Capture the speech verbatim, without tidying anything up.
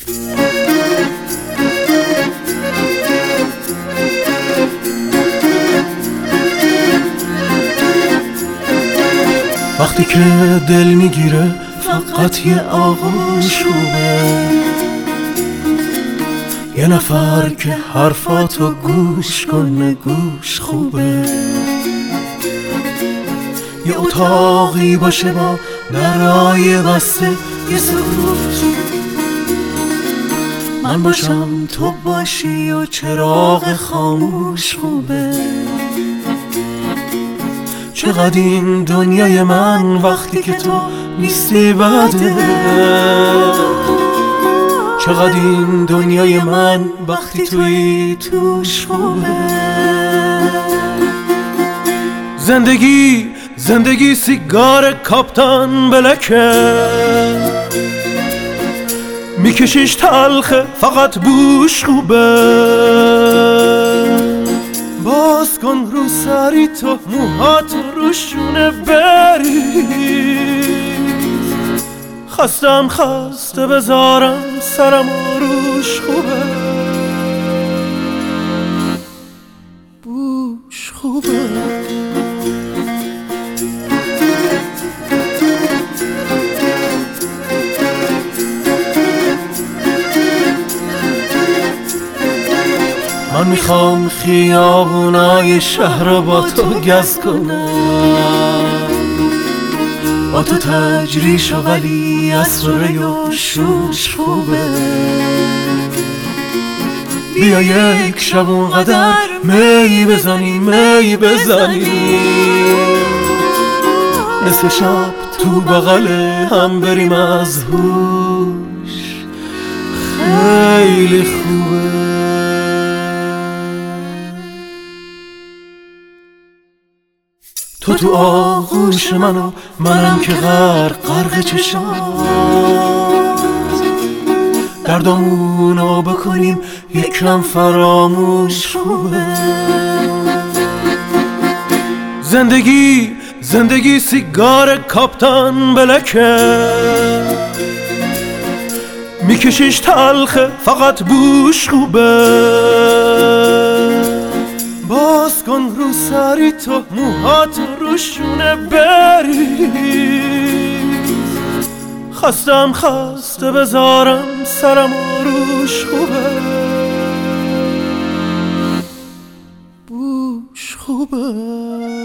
وقتی که دل میگیره فقط یه آغوش خوبه، یه نفر که حرفاتو گوش کنه گوش خوبه، یه اتاقی باشه با درای بسته، یه سکوت من باشم تو باشی و چراغ خاموش خوبه. چقدر این دنیای من وقتی که تو نیستی بده، چقدر این دنیای من وقتی توی توش خوبه. زندگی زندگی سیگار کاپتان بلکه، میکشیش تلخه فقط بوش خوبه. باز کن رو سری تو موهاتو روشونه بریز، خستم خسته بذارم سرم روش خوبه. بوش خوبه. من میخوام خیابونای شهر رو با تو گز کنم، با تو تجریش و ولی اسراره و شوش خوبه. بیا یک شب اونقدر می بزنی می بزنی، نصف شب تو بغل هم بریم از هوش، خیلی خوبه. تو تو آغوش منو منم که غرق غرق چشات، دردامونو بکنیم یکم فراموش خوبه. زندگی زندگی سیگار کاپتان بلکه، میکشیش تلخه فقط بوش خوبه. باز کن رو سری تو موهاتو روشونه بریز، خستم خسته بذارم سرم روش خوبه. بوش خوبه.